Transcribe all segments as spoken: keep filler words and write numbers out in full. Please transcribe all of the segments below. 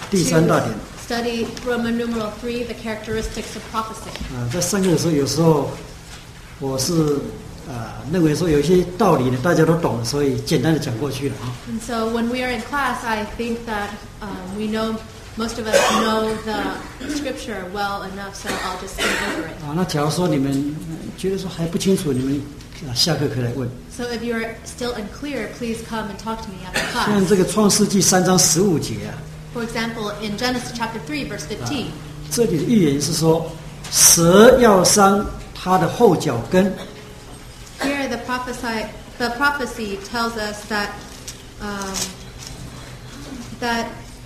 第三大点。 Study Roman numeral three, the characteristics of prophecy. 啊，在上课的时候，有时候我是啊认为说有一些道理呢，大家都懂了，所以简单的讲过去了啊。 And so when we are in class, I think that um, we know most of us know the scripture well enough, so I'll just skip over it. 啊，那假如说你们觉得说还不清楚，你们啊下课可以来问。 So if you're still unclear, please come and talk to me after 像 class. 这个创世纪三章十五节啊。 For example, in Genesis chapter three, verse fifteen. 这里的预言是说，蛇要伤他的后脚跟。 Here, the prophesy, the prophecy tells us that um, that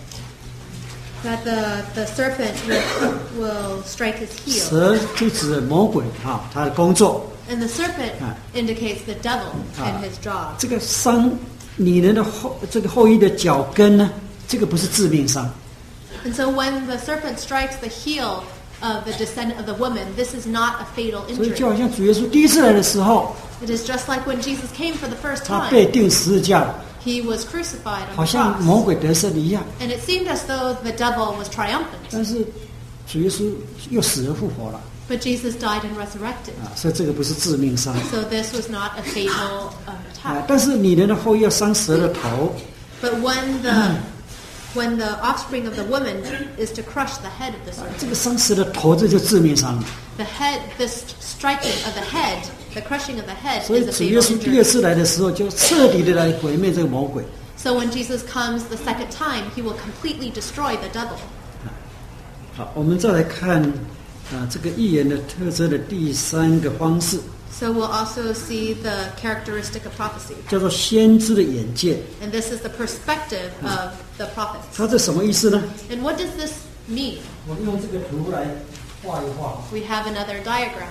that the the serpent will, will strike his heel, 蛇就指魔鬼啊，他的工作。 and the serpent indicates the devil and his job. 这个伤女人的后这个后裔的脚跟呢，这个不是致命伤。 And so, when the serpent strikes the heel of the descendant of the woman, this is not a fatal 所以 injury. 就好像主耶稣第一次来的时候， It is just like when Jesus came for the first 他被 time. 钉十字架了， He was crucified 好 on the 像魔 cross, 鬼得胜一样。 and it seemed as though the devil was triumphant. 但是主耶稣又死而复活了 But Jesus died and resurrected. 啊，所以这个不是致命伤 So this was not a fatal um, 啊 attack. 但是女人的后裔要伤蛇的头， But when the when the offspring of the woman is to crush the head of the 这 serpent, 个伤蛇的头，这就致命伤了。 the head, this striking of the head, the crushing of the head 所以 is a 主耶 fatal 稣第二 injury. 次来的时候，就彻底的来毁灭这个魔鬼。 So when Jesus comes the second time, he will completely destroy the devil. 好，我们再来看啊这个预言的特征的第三个方式， So we'll also see the characteristic of prophecy. 叫做先知的眼界。 And this is the perspective of the prophets. 它这什么意思呢？ And what does this mean? 我们用这个图来画一画， We have another diagram.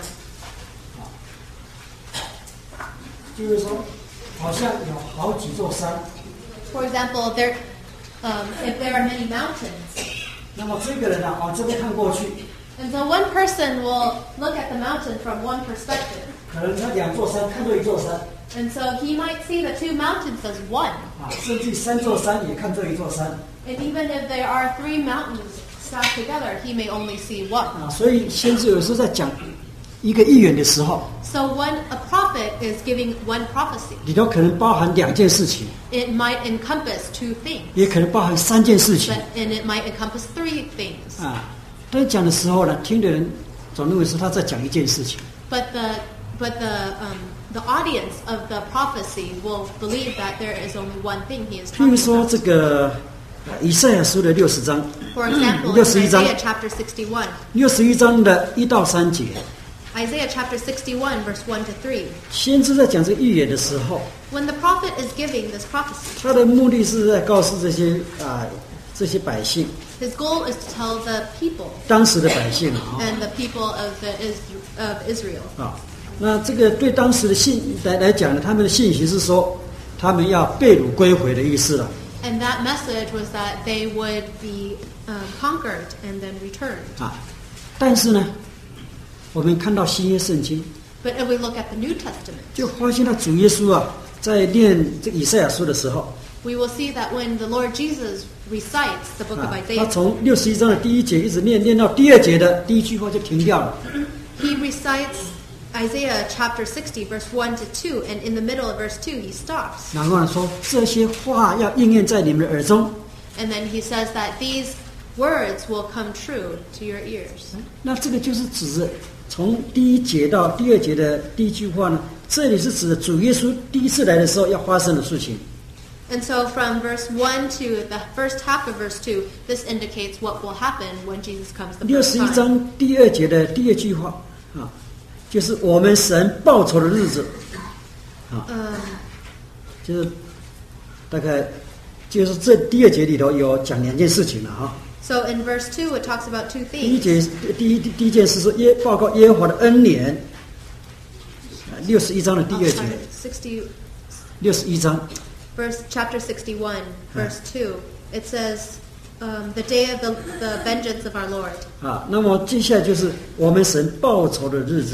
就是说，好像有好几座山， For example, there, um, if there are many mountains, 那么这个人啊往这边看过去， and so one person will look at the mountain from one perspective. 可能他两座山看作一座山 And so he might see the two mountains as one. 啊，甚至三座山也看作一座山 And even if there are three mountains stacked together, he may only see one. 啊。所以先知有时候在讲一个预言的时候， So when a prophet is giving one prophecy, 里头可能包含两件事情， it might encompass two things, 也可能包含三件事情 but, and it might encompass three things. 啊。但讲的时候呢，听的人总认为是他在讲一件事情。 But the but the um, the audience of the prophecy will believe that there is only one thing he is 譬如 talking 说 about. 这个啊以赛亚书的六十章， For example, in 六十一章 Isaiah chapter sixty-one, 六十一章的一到三节， Isaiah chapter sixty-one, verse one to three. 先知在讲这个预言的时候， When the prophet is giving this prophecy, 他的目的是在告诉这些啊这些百姓， his goal is to tell the people 当时的百姓啊 and the people of the Is- of Israel. 啊，那这个对当时的信来来讲呢，他们的信息是说，他们要被掳归回的意思了。 And that message was that they would be um, conquered and then returned. 啊，但是呢，我们看到新约圣经， But if we look at the New Testament, 就发现到主耶稣啊，在念这个以赛亚书的时候， we will see that when the Lord Jesus recites the book of 啊，他 Isaiah, 从六十一章的第一节一直念念到第二节的第一句话就停掉了。 he recites Isaiah chapter sixty, verse one to two, and in the middle of verse two, he stops. 然后呢说这些话要应验在你们的耳中。 And then he says that these words will come true to your ears. 那这个就是指着从第一节到第二节的第一句话呢，这里是指的主耶稣第一次来的时候要发生的事情。 And so from verse one to the first half of verse two, this indicates what will happen when Jesus comes the 六 first 十一 time. 章第二节的第二句话啊，就是我们神报仇的日子啊， Um, 就是大概就是这第二节里头有讲两件事情了哈。 so in verse two, it talks about two 第一 things. 节第一第一件事是耶报告耶和华的恩年，六十一章的第 Oh, 二节， sorry, sixty, 六十一章 verse chapter sixty-one, verse two. It says, um, "The day of the, the vengeance of our Lord." 啊，那么接下来就是我们神报仇的日子。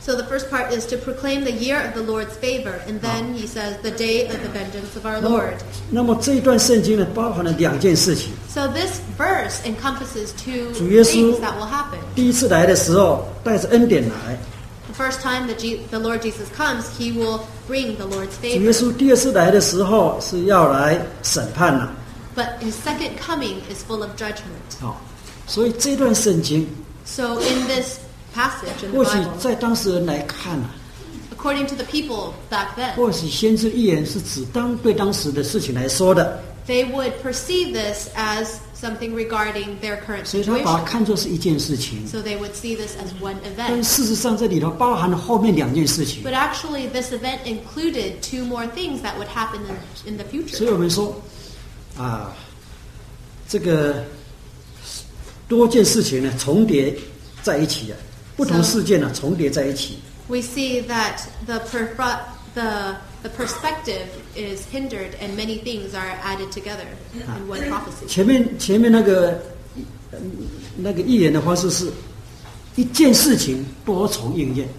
So the first part is to proclaim the year of the Lord's favor, and then he says the day of the vengeance of our 那么 Lord. 那么这一段圣经呢，包含了两件事情。 So this verse encompasses two 主耶稣 things that will happen. 第一次来的时候，带着恩典来； The first time that Je- the Lord Jesus comes, he will bring the Lord's 主耶 favor. 稣第二次来的时候是要来审判了。 But his second coming is full of judgment. 好，所以这段圣经， So in this passage in the 或许 Bible, 在当时人来看啊， according to the people back then, 或许先知预言是指当对当时的事情来说的， they would perceive this as something regarding their current 所以他把它 situation. 看作是一件事情。 So they would see this as one 但 event. 事实上，这里头包含了后面两件事情。 But actually, this event included two more things that would happen in, in the 所以 future. 我们说，啊，这个多件事情呢重叠在一起啊，不同事件呢重叠在一起。 We see that the, perf- the, the perspective is hindered and many things are added together in one prophecy. 前面前面那个呃那个预言的方式是一件事情多重应验，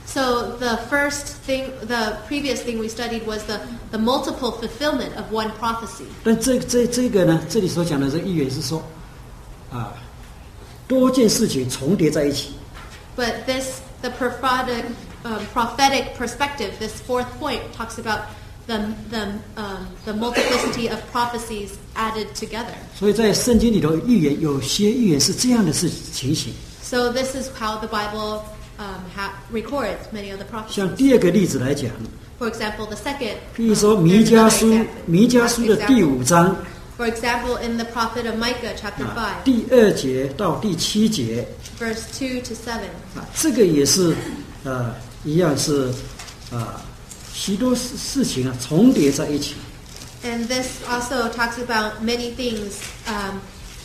So the first thing, the previous thing we studied was the, the multiple fulfillment of one prophecy. 但这这这个呢，这里所讲的这个预言是说，啊，多件事情重叠在一起。 But this, the prophetic, um, prophetic perspective, this fourth point talks about the, the, um, the multiplicity of prophecies added together. 所以在圣经里头，预言有些预言是这样的事情形。 So this is how the Bible um, ha- records many of the 像 prophecies. 第二个例子来讲， For example, the second, 譬如说 um, 弥 there's 迦 another 书 example. 弥迦书的第五章 For example, in the prophet of Micah, chapter 啊 five, 第二节到第七节 verse two to seven. 啊，这个也是呃一样是啊许多事事情啊重叠在一起。 And this also talks about many things um,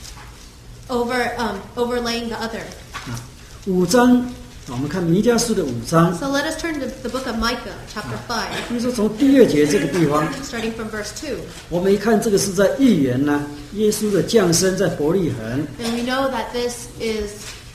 over um, overlaying the other. 啊，五章我们看弥迦书的五章， So let us turn to the book of Micah, chapter five, 比如说从第二节这个地方， starting from verse two. 我们一看这个是在预言呢，耶稣的降生在伯利恒， And we know that this is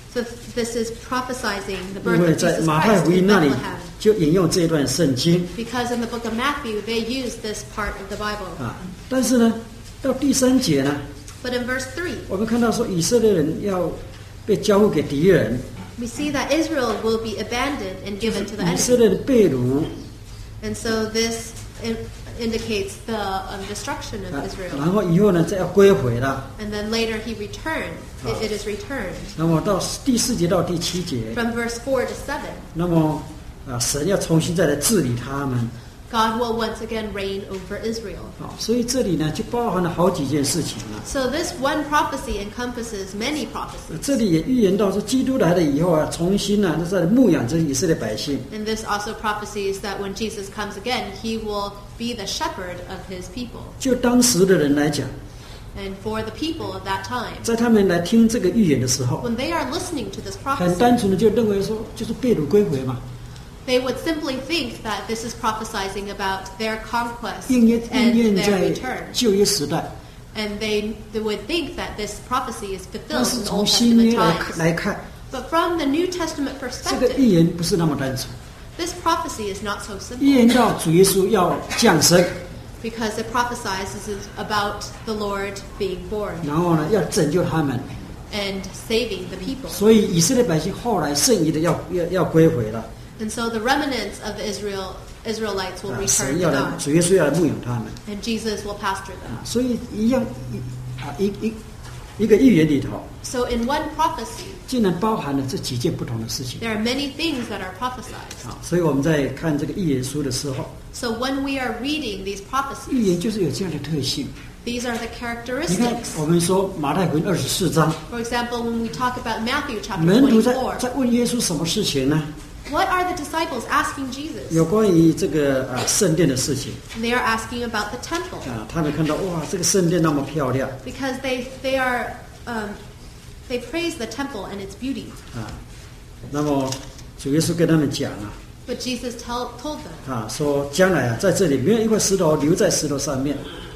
this is prophesizing the 因 birth 为 of 在 Jesus 马太 Christ 福音 in 那里 Bethlehem. 就引用这一段圣经 Because in the book of Matthew, they use this part of the Bible. 啊，但是呢，到第三节呢， But in verse three, 我们看到说以色列人要被交付给敌人， we see that Israel will be abandoned and given to the 以色 enemy. 列的被掳 And so this in- indicates the um, destruction 啊 of，Israel. 然后以后呢再要归回了。 And then later he returned. It, it is returned. 那么到第四节到第七节， From verse four to seven, 那么啊，神要重新再来治理他们 God will once again reign over Israel. 啊，所以这里呢就包含了好几件事情了。 So this one prophecy encompasses many prophecies. 这里也预言到说，基督来了以后啊，重新呢在牧养着以色列百姓。 And this also prophesies that when Jesus comes again, he will be the shepherd of his people. 就当时的人来讲， And for the people of that time, 在他们来听这个预言的时候， when they are listening to this 很 prophecy, 单纯的就认为说，就是被掳归回嘛， they would simply think that this is prophesying about their conquest 应验应 and 验 their 在 return. 旧约时代。 And they, they would think that this prophecy is 但 fulfilled 是 in 从 Old 新 Testament 约来 times. 来看， But from the New Testament 这个 perspective, 预言不是那么单纯。 this prophecy is not so 预言 simple 到主耶稣要降生， because it prophesies this is about the Lord being born 然后呢要拯救他们， and saving the people. 所以以色列百姓后来剩余的要要要归回了。 And so the remnants of the Israel Israelites will 啊， return 神 to 要来， God, 主耶稣要来牧养他们 and Jesus will pasture them. 啊，所以一样一啊一一一个预言里头， So in one prophecy, 竟然包含了这几件不同的事情 there are many things that are prophesied. 啊，所以我们在看这个预言书的时候， So when we are reading these 预 prophecies, 言就是有这样的特性。 these are the 你看， characteristics. 我们说马太福音二十四章， For example, when we talk about Matthew chapter 门徒在 twenty-four, 在问耶稣什么事情呢？ what are the disciples asking Jesus? 有关于这个啊圣殿的事情 They are asking about the temple 啊，他们看到哇，这个圣殿那么漂亮 because they they are um, they praise the temple and its beauty. 啊，那么主耶稣跟他们讲啊 But Jesus tell, told them, 啊，说将来啊，在这里没有一块石头留在石头上面，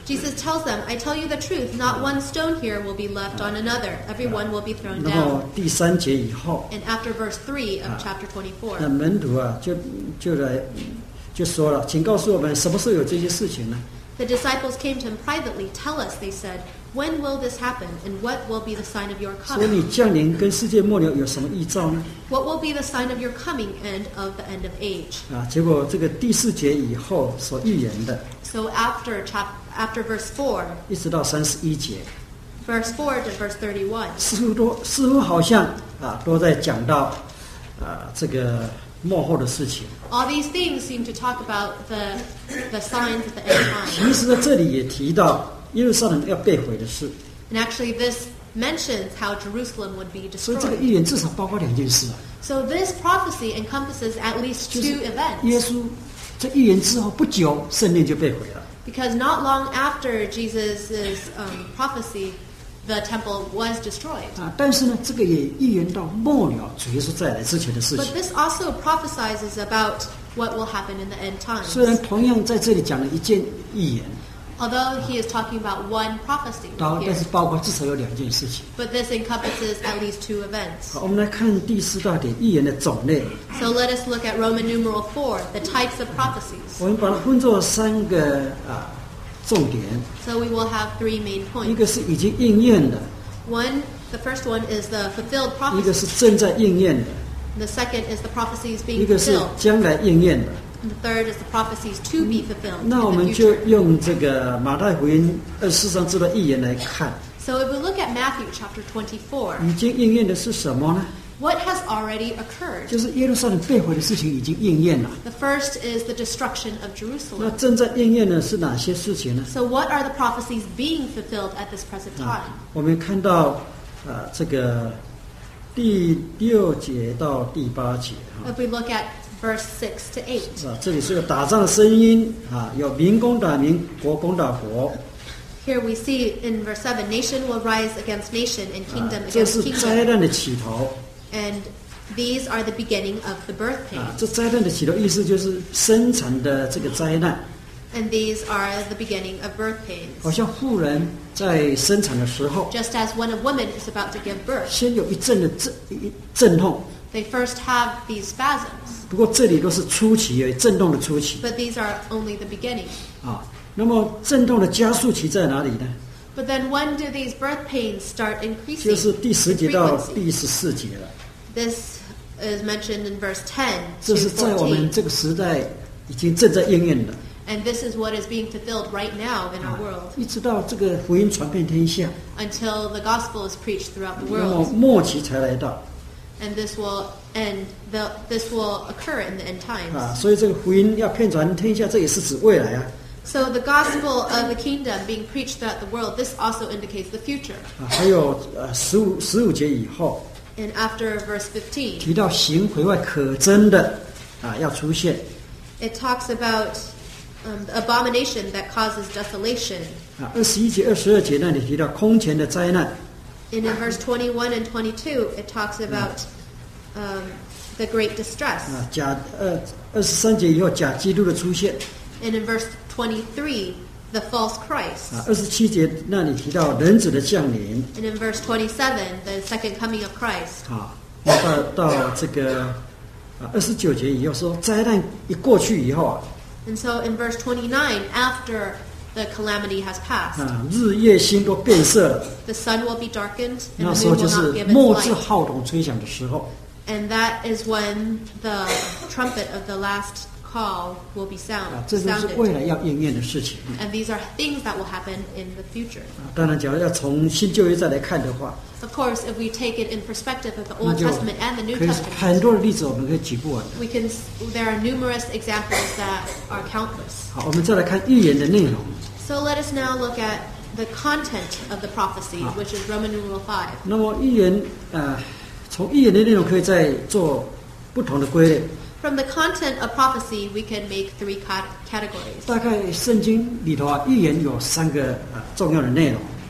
Jesus tells them, I tell you the truth, not one stone here will be left on another. Every one will be thrown 然后 down. 第三节以后， And after verse three of 啊 chapter 那 twenty-four, 门徒啊就就来就说了，请告诉我们什么时候有这些事情呢？ the disciples came to him privately. Tell us, they said, when will this happen, and what will be the sign of your 所以 coming? 你降临跟世界末了有什么预兆呢？ What will be the sign of your coming and of the end of age? 啊，结果这个第四节以后所预言的， So after chap after verse four, 一直到三十一节， verse four to verse thirty-one, 似乎都似乎好像啊都在讲到啊这个末后的事情。 all these things seem to talk about the the signs of the end times. 其实在这里也提到耶路撒冷要被毁的事， And actually, this mentions how Jerusalem would be 所以这个 destroyed. 预言至少包括两件事啊， So this prophecy encompasses at least 就是 two 耶 events. 稣在预言之后不久，圣殿就被毁了。 Because not long after Jesus' um, prophecy, the temple was destroyed. 啊，但是呢，这个也预言到末了主耶稣再来之前的事 But 情。 this also prophesizes about what will happen in the end 虽然 times. 同样在这里讲了一件预言， Although he is talking about one prophecy 然后 here, 但是包括至少有两件事情。 but this encompasses at least two events. 好，我们来看第四大点预言的种类。 So let us look at Roman numeral four, the types of prophecies. 我们把它分作三个啊重点， So we will have three main 一 points. 个是已经应验的， One, the first one is the fulfilled 一个是 prophecies. 正在应验的， The second is the prophecies 一 being 个是 fulfilled. 将来应验的。 And the third is the prophecies to be fulfilled 那我 in 们 the 就 future. 用这个马太福音二十四章这段预言来看， So if we look at Matthew chapter twenty-four, 已经应验的是什么呢？ what has already occurred? 就是耶路撒冷被毁的事情已经应验了。 The first is the destruction of 那 Jerusalem. 正在应验的是哪些事情呢？ So what are the prophecies being fulfilled at this present 啊 time?， 我们看到啊，这个第六节到第八节啊， If we look at verse six to eight, 是吧？这里是有打仗的声音啊，有民攻打民，国攻打国 here we see in verse seven, nation will rise against nation and 啊 kingdom， 这 against 是灾 kingdom. 难的起头 And these are the beginning of the birth 啊。 pains. 这灾难的起头意思就是生产的这个灾难， And these are the beginning of birth 好 pains. 像妇人在生产的时候， Just as when a woman is about to give birth, 先有一阵的阵一阵痛， they first have these spasms, 不过这里都是初期而已，震动的初期 but these are only the beginning. 啊。那么震动的加速期在哪里呢？ But then when do these birth pains start 就 increasing 是第十 in 节到 frequency? 第十四节了。 This is mentioned in verse ten 这 to 是在我们 fourteen. 这个时代已经正在应验的 And this is what is being fulfilled right now in our 啊 world， 一直到这个福音传遍天下， until the gospel is preached throughout the 那么 world. 末期才来到 And this will end the this will occur in the end 啊。 times. 所以这个福音要遍传天下，这也是指未来啊 So the gospel of the kingdom being preached throughout the world, this also indicates the future. 啊。还有呃十五十五节以后 And after verse fifteen, 提到行毁坏可憎的啊要出现 it talks about um, the abomination that causes desolation. 啊。二十一节、二十二节那里提到空前的灾难 And in verse twenty-one and twenty-two, it talks about um, the great distress. 啊，假呃二十三节以后假基督的出现 And in verse twenty-three, the false Christ. 啊。二十七节那里提到人子的降临 And in verse twenty-seven, the second coming of Christ. 啊。到到这个啊二十九节以后说灾难一过去以后啊 And so in verse twenty-nine, after the calamity has passed, 啊日夜星都变色了， the sun will be darkened 那 and 时 the 候 moon 就 will 是 not give 末 its 至 light. 号筒吹响的时候 And that is when the trumpet of the last call will be 啊 sound,， 这就是未 sounded. 来要应验的事情 And these are things that will happen in the future. 啊。当然，假如要从新旧约再来看的话， Of course, if we take it in perspective of the 那 Old 就 Testament and the New 可以 Testament, 很多的例子我们可以举不完的。 we can there are numerous examples that are countless. 好，我们再来看预言的内容 So let us now look at the content of the prophecy, Ah. which is Roman numeral five. 那么预言呃，从预言的内容可以再做不同的归类。 From the content of prophecy, we can make three cat- categories. 大概圣经里头啊，预言有三个呃重要的内容。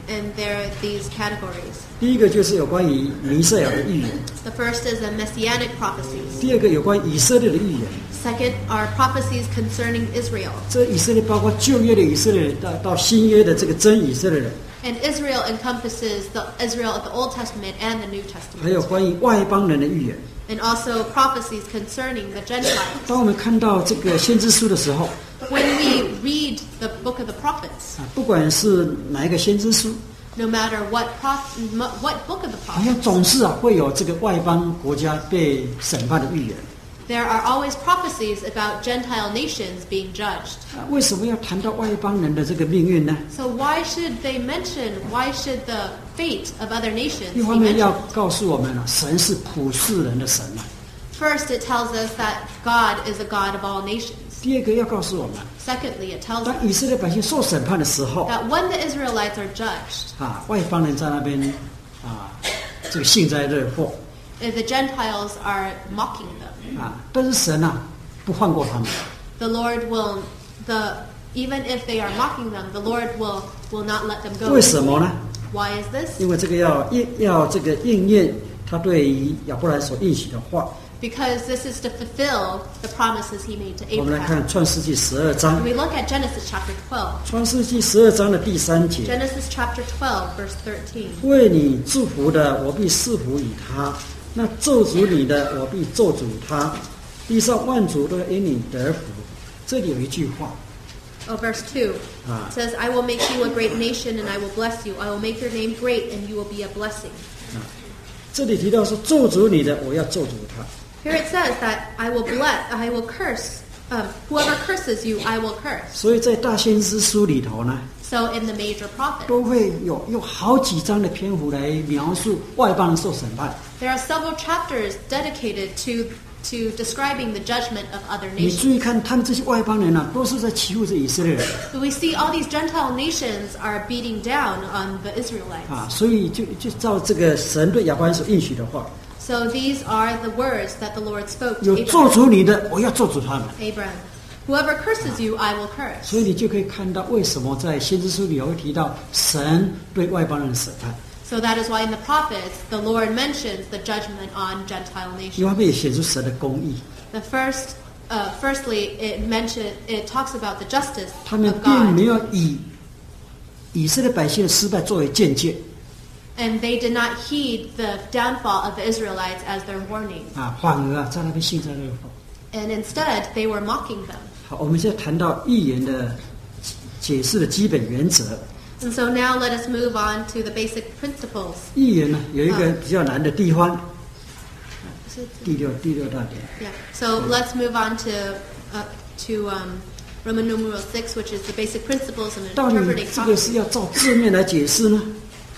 and there are these categories. 第一个就是有关于弥赛亚的预言， The first is the messianic prophecies. 第二个有关以色列的预言。 Second are prophecies concerning Israel. 这以色列包括旧约的以色列人到到新约的这个真以色列人， And Israel encompasses the Israel of the Old Testament and the New 还有 Testament. 关于外邦人的预言。 And also prophecies concerning the Gentiles. 当我们看到这个先知书的时候， When we read the book of the prophets, 啊，不管是哪一个先知书， no matter what prof- what book of the 好像 prophets, 总是啊会有这个外邦国家被审判的预言。 there are always prophecies about Gentile nations being judged. 啊，为什么要谈到外邦人的这个命运呢？ So why should they mention, why should the fate of other nations 一 be 方面要 mentioned? 告诉我们啊，神是普世人的神啊； First, it tells us that God is a God of all nations. 第二个要告诉我们， Secondly, it tells 当 us 以色列百姓受审判的时候， that when the Israelites are judged, 啊，外邦人在那边啊，这个幸灾乐祸 if the Gentiles are mocking them, 啊，但是神啊不放过他们。 the Lord will, the even if they are mocking them, the Lord will will not let them go. 为什么呢？ Why is this? 因为这个要应要这个应验他对于亚伯兰所应许的话。 Because this is to fulfill the promises He made to 我们来 Abraham. 看创世纪十二章 We，look at Genesis chapter twelve. 创世纪十二章的第三节。 Genesis chapter twelve, verse thirteen. 为你祝福的，我必赐福与他；那咒诅你的，我必咒诅他。地上万族都因你得福。这里有一句话 Oh, verse two. Ah. It says, I will make you a great nation and I will bless you. I will make your name great and you will be a blessing. 啊，这里提到说咒诅你的，我要咒诅他。 Here it says that I will bless, I will curse. Um, whoever curses you, I will curse. 所以在大先知书里头呢， So in the major prophets, 都会有用好几章的篇幅来描述外邦人受审判。 there are several chapters dedicated to to describing the judgment of other 你 nations. 注意看，他们这些外邦人啊，都是在欺负这以色列人 So we see all these Gentile nations are beating down on the Israelites. 啊，所以就就照这个神对亚伯兰所应许的话， So these are the words that the Lord spoke to 有咒 Abraham. 诅你的，我要咒诅他们。 Abraham, whoever curses you, I will curse. 所以你就可以看到为什么在先知书里会提到神对外邦人的审判， So that is why in the prophets, the Lord mentions the judgment on Gentile 因为 nations. 他们也显出神的公义。 The first, uh, firstly, it mention it talks about the justice 他们 of 并没 God, 有以以色列百姓的失败作为见解 and they did not heed the downfall of the Israelites as their warning. 啊，反而啊在那边幸灾乐祸。 And instead, they were mocking them. 好，我们现在谈到预言的解释的基本原则。 And so now let us move on to the basic principles. 预言呢有一个比较难的地方，第六第六大点。 Yeah. So let's move on to uh, to um, Roman numeral six, which is the basic principles in 到底 interpreting 这个是 prophecy. 要照字面来解释呢，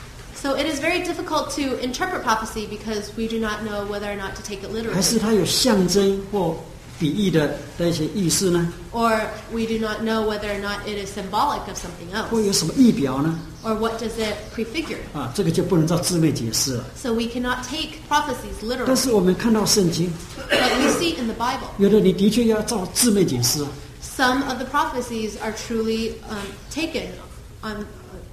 So it is very difficult to interpret prophecy because we do not know whether or not to take it 还是 literally, 它有象征或比喻的那一些意思呢？ or we do not know whether or not it is symbolic of something 或 else, 有什么意表呢？ or what does it prefigure. 啊，这个就不能照字面解释了。 So we cannot take prophecies 但 literally, 是我们看到圣经， but we see in the Bible 有的你的确要照字面解释啊。 some of the prophecies are truly um, taken on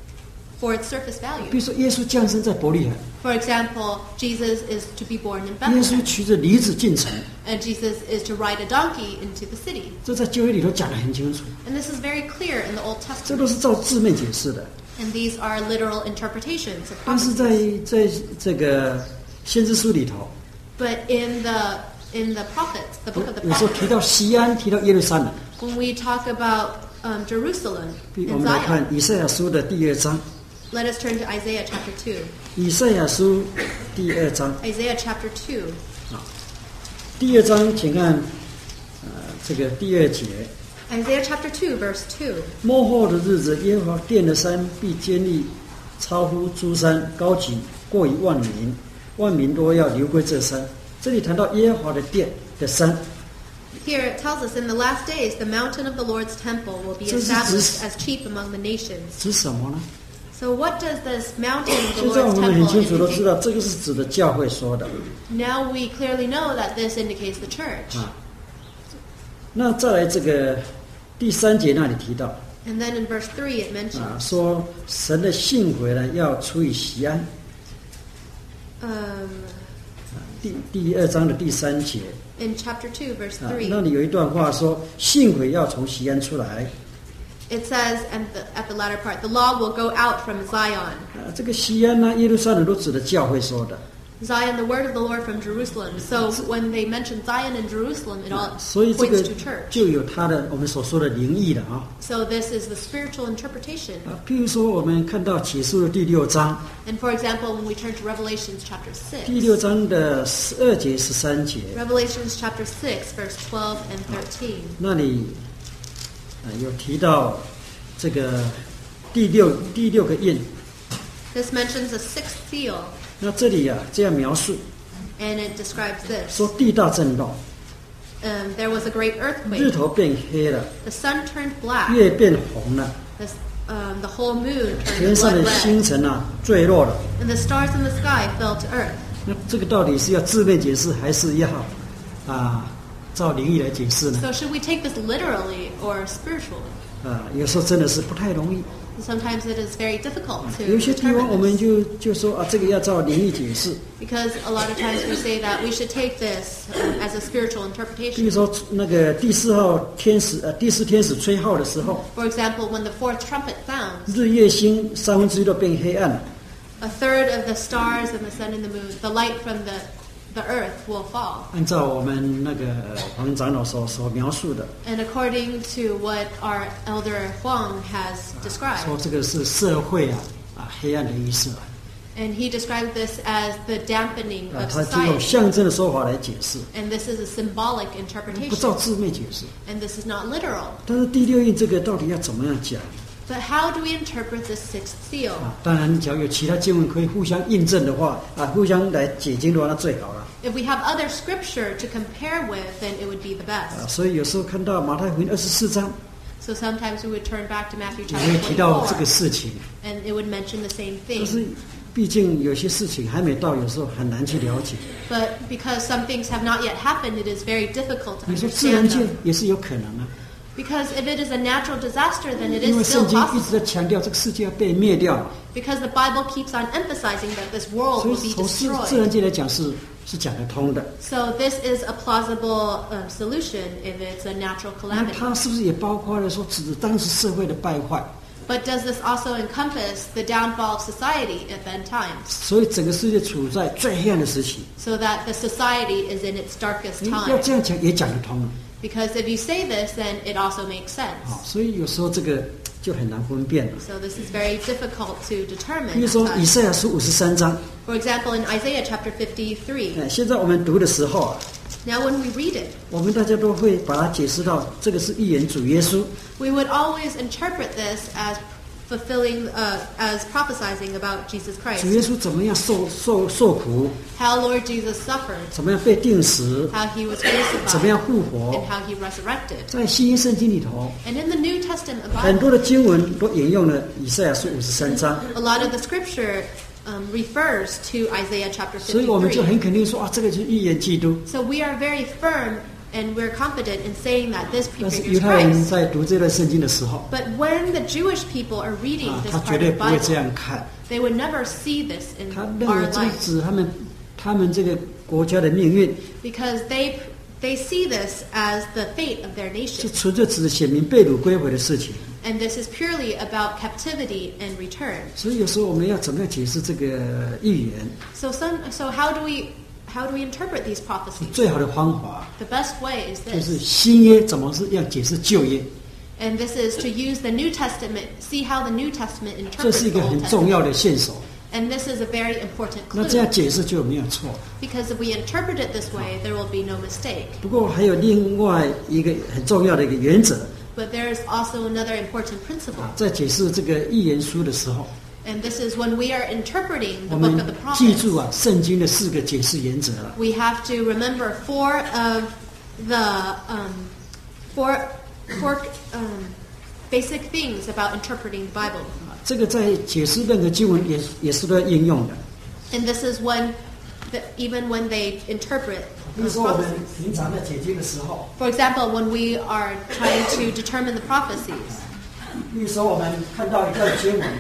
for its surface 比 value. 如说，耶稣降生在伯利恒， For example, Jesus is to be born in 耶稣 Bethlehem, 骑着驴子进城， and Jesus is to ride a donkey into the city. 这在旧约里头讲得很清楚， And this is very clear in the Old 这 Testament. 都是照字面解释的。 And these are literal interpretations of 但是 prophecies. 在在这个先知书里头， But in the in the prophets, the book of the 有时候 prophets, 提到西安，提到耶路撒冷。 when we talk about um, Jerusalem 我 and 们来看 Zion, 以赛亚书的第二章， let us turn to Isaiah chapter two. 以赛亚书第二章。 Isaiah chapter two. 第二章，请看，呃，这个第二节， Isaiah chapter two, verse two. 末后的日子，耶和华殿的山必坚立，超乎诸山，高举过于万民，万民都要流归这山。这里谈到耶和华的殿的山， Here it tells us in the last days, the mountain of the Lord's temple will be 这是指- established as chief among the nations. 指什么呢？ So what does this mountain of the 现在我 Lord's 们很 temple 清楚都知 indicate? 道，这个是指的教会说的 Now we clearly know that this indicates the church. 啊。那再来这个第三节那里提到， And then in verse three it 啊， mentions 说神的信回呢要出于锡安。 um, 第第二章的第三节 in chapter two, verse 啊， three, 那里有一段话说，信回要从锡安出来。 it says and the, at the latter part, the law will go out from Zion. 啊，这个锡安呢，耶路撒冷都指的教会说的。 Zion, the word of the Lord from Jerusalem. So when they mention Zion and Jerusalem, it all 所以这 points 个 to church. 就有它的我们所说的灵意了啊。 So this is the spiritual interpretation. 啊，譬如说我们看到启示录的第六章， And for example, when we turn to Revelations chapter 第六 six, 章的十二节、十三节， Revelations chapter six, verse twelve and thirteen. 那里啊有提到这个第六第六个印。 This mentions a sixth seal, 那这里啊这样描述， and it describes this. 说地大震动， Um, there was a great 日 earthquake. 头变黑了， The sun turned black. 月变红了， This, um, the whole moon 天 turned 上 blood 的星 red. 辰啊坠落了。 And the stars in the sky fell to earth. 那这个到底是要字面解释，还是要啊照灵意来解释呢？ So should we take this literally or spiritually? 啊，有时候真的是不太容易。 Sometimes it is very difficult to 有些地方我 determine 们 this. 就就说啊，这个要照灵意解释。 Because a lot of times we say that we should take this um, as a spiritual 比如 interpretation. 说那个第四号天使呃第四天使吹号的时候， For example, when the fourth trumpet sounds, 日月星三分之一都变黑暗了。 a third of the stars and the sun and the moon, the light from the, the earth will fall. 按照我们那个黄长老所所描述的， And according to what our elder Huang has 说 described, 这个是社会啊啊黑暗的意思啊， and he described this as the dampening 啊 of 他就用 society. 象征的说法来解释， And this is a symbolic 不照 interpretation. 字面解释。 And this is not literal. 但是第六印这个到底要怎么样讲 But how do we interpret this sixth seal? 啊？当然，只要有其他经文可以互相印证的话啊，互相来解经的话，那最好了 If we have other scripture to compare with, then it would be the 啊。 best. 所以有时候看到马太福音二十四章， So sometimes we would turn back to Matthew 也会 chapter 提到这个 twenty-four, 事情。 and it would mention the same 但是 thing. 毕竟有些事情还没到，有时候很难去了解。 But because some things have not yet happened, it is very difficult to 你说自然 understand 界 them. 也是有可能啊， Because if it is a natural disaster, then it 因为 is 圣 still 经一直 possible. 在强调这个世界要被灭掉， Because the Bible keeps on emphasizing that this world 所 will 以 be 从自自然 destroyed. 界来讲是是讲得通的。 So this is a plausible um, solution if it's a natural 那 calamity. 它是不是也包括了说指当时社会的败坏？ But does this also encompass the downfall of society at then times? 所以整个世界处在最黑暗的时期。 So that the society is in its darkest 诶 time. 要这样讲也讲得通了。 Because if you say this, then it also makes sense. 好，所以有时候这个就很难分辨了。 So this is very difficult to 比 determine. 如 at 说以 times. 赛亚书五十三章， For example, in Isaiah chapter fifty-three, 哎，现在我们读的时候啊， now when we read it, 我们大家都会把它解释到这个是预言主耶稣。 we would always interpret this as fulfilling, uh, as prophesizing about Jesus 主耶 Christ. 稣怎么样受受受苦， How Lord Jesus suffered, 怎么样被钉死， how he was 怎么样 crucified, 复 and 活。 how he resurrected. 在新约圣经里头， And in the New Testament 很 Bible, 多的经文都引用了以赛亚书五十三章， a lot of the scripture um, refers to Isaiah chapter 所以我们就 fifty-three. 很肯定说啊，这个就是预言基督。 So we are very firm and we're confident in saying that this 但是 prefigures 犹太人 Christ. 在读这段圣经的时候， But when the Jewish people are reading 啊， this 他 part 绝 of 对 the 不会这 Bible, 样看， they would never see this in 他认为 our 这是 life 指他们他们这个国家的命运， because they they see this as the fate of their 是 nation. 纯粹指的显明被掳归回的事情。 And this is purely about captivity and return. 所以有时候我们要怎么样解释这个预言？ So some, so how do we how do we interpret these prophecies? 最好的方法 The best way is 就是 this. 新约怎么是要解释旧约， And this is to use the New Testament, see how the New Testament 这 interprets 是一 the 个 Old 很重 Testament. 要的线索。 And this is a very important 那这样 clue. 解释就没有错。 Because if we interpret it this way, there will be no mistake. 不过还有另外一个很重要的一个原则 But there is also another important principle. 啊，在解释这个预言书的时候， And this is when we are interpreting 我 the 们 book of the 记住 prophets. 啊，圣经的四个解释原则了。 We have to remember four of the um, four four um, basic things about interpreting the Bible. 这个在解释任何经文也也是都要应用的。 And this is when, the, even when they interpret 比如 uh, 说我们 prophecies. 平常在解经的时候， For example, when we are trying to determine the prophecies, 比如说我们看到一段经文，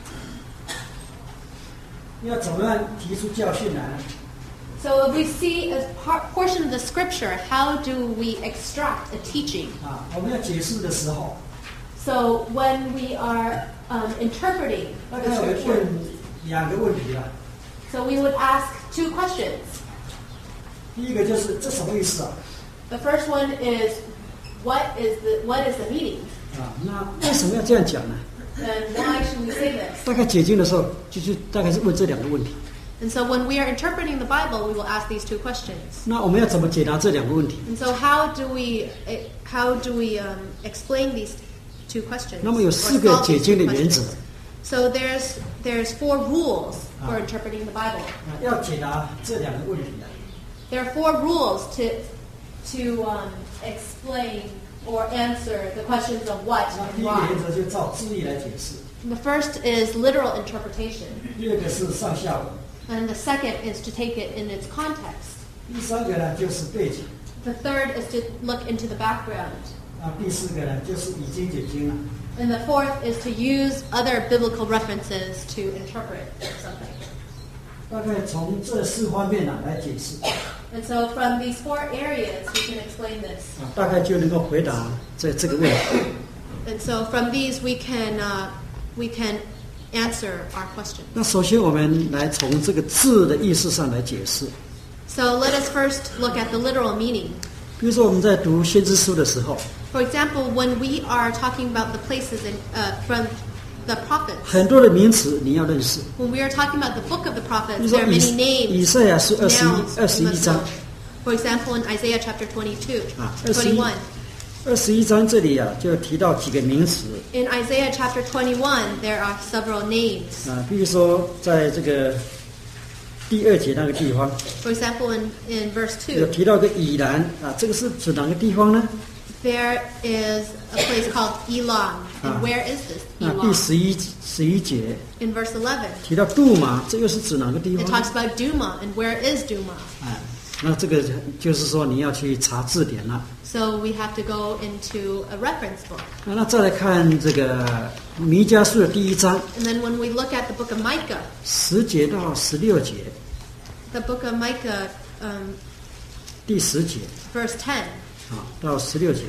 要怎么样提出教训来呢？ So if we see a par- portion of the scripture, how do we extract a teaching? 啊，我们要解释的时候， So when we are um, interpreting 大 the 概会 scripture, 问两个问题啦。 so we would ask two questions. 第一个就是这什么意思啊？ The first one is, what is the what is the meaning? 啊，那为什么要这样讲呢？ And why should we say this? 大概解经的时候，就就大概是问这两个问题。 And so when we are interpreting the Bible, we will ask these two questions. 那我们要怎么解答这两个问题？ And so how do we eh, how do we um, explain these two questions? 那么有 or 四个 solve 解 these 经的 two 原则 questions? So there's there's four rules for Ah. interpreting the Bible. 啊，要解答这两个问题的。 There are four rules to to um, explain or answer the questions of what 那第 and 一个 why. 原则就照字义来解释， The first is literal interpretation, 第二个是上下文， and the second is to take it in its context. 第三个呢就是背景， The third is to look into the background. 啊，第四个呢就是以经解经了。 And the fourth is to use other biblical references to interpret something. 大概从这四方面呢来解释， And so from these four areas, we can explain this. 啊，大概就能够回答这这个问题。 And so from these, we can uh, we can answer our question. 那首先我们来从这个字的意思上来解释。 So let us first look at the literal meaning. 比如说我们在读先知书的时候， For example, when we are talking about the places in, uh, from the prophets, 很多的名词你要认识。 when we are talking about the book of the 比 prophets, 如 there 说 are 以 many 以 names, 赛亚书二十 nouns 一二十 we 一 must 章 know. For example, in Isaiah chapter twenty-two, 啊，二十一 twenty-one. 二十一章这里啊就提到几个名词 In Isaiah chapter twenty-one, there are several names. 啊，比如说在这个第二节那个地方 For example, in, in verse 有 two, 提到一个以兰啊，这个是指哪个地方呢？ there is a place called Elam. And Ah. where is this 那第 Elam? 十一十一节 In verse eleven, 提到杜马，这又是指哪个地 it 方 talks about Duma. And where is Duma? 啊，那这个就是说你要去查字典了。 So we have to go into a reference book. 啊，那再来看这个弥迦书的第一章 And then when we look at the book of Micah, 十节到十六节， the book of Micah, um, 第十节 verse ten 啊到十六节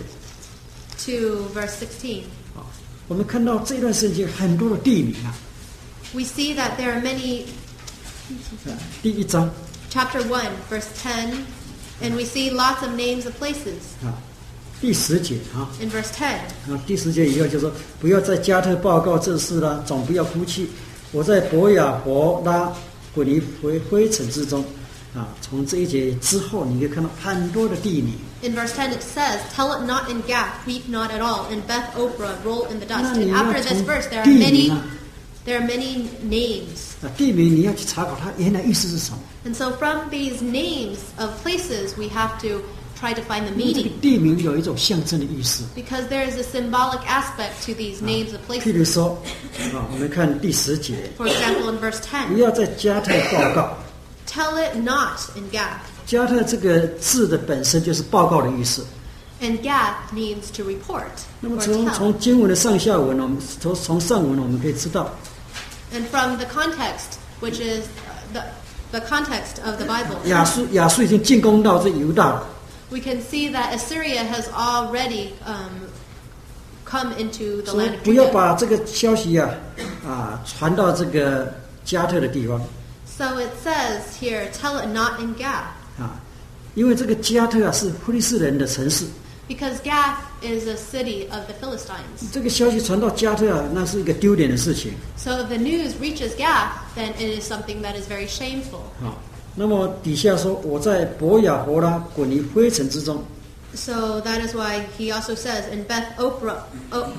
to verse sixteen, 啊，我们看到这段圣经很多的地名啊， we see that there are many, 啊第一章 chapter one, verse ten, and we see lots of names of places. 啊，第十节啊 In verse ten, 啊，第十节以后就说不要在加特报告这事啦，总不要哭泣。我在伯亚伯拉滚于灰灰尘之中啊。从这一节之后，你可以看到很多的地名。 in verse ten it says, "Tell it not in Gath, weep not at all. In Beth Oprah, roll in the dust." 那 And 你要 after this 从 verse, there are 地 many, 名啊 there are many names. 啊，地名你要去查考它原来意思是什么。 And so from these names of places, we have to try to find the 因为这个 meaning, 地名有一种象征的意思。 because there is a symbolic aspect to these names of 譬如 places. 说啊，我们看第十节， For example, in verse 不 ten, 要在加特报告。 "Tell it not in Gath." 加特这个字的本身就是报告的意思。 And Gath means to report 那么 or 从 tell. 从经文的上下文，我们从从上文我们可以知道， And from the context, which is uh, the the context of the Bible, 亚述亚述已经进攻到这犹大了。 we can see that Assyria has already um, come into the 所以 land of 不要 Judah. 把这个消息啊啊传到这个加特的地方 So it says here, "Tell it not in Gath," 啊，因为这个加特啊是菲利士人的城市， because Gath is a city of the Philistines. 这个消息传到加特啊，那是一个丢脸的事情 So if the news reaches Gath, then it is something that is very shameful. 啊。那么底下说我在伯亚伯拉滚于灰尘之中 So that is why he also says, "In Beth Oprah, o-